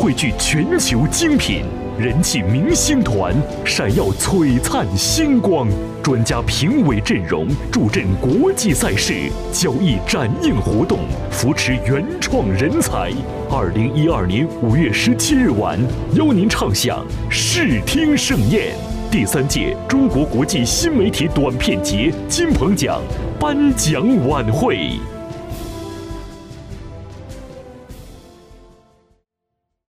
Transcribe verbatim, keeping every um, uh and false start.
汇聚全球精品，人气明星团闪耀璀璨星光，专家评委阵容助阵国际赛事，交易展映活动，扶持原创人才。二零一二年五月十七日晚，邀您畅享视听盛宴。第三届中国国际新媒体短片节金鹏奖颁奖晚会。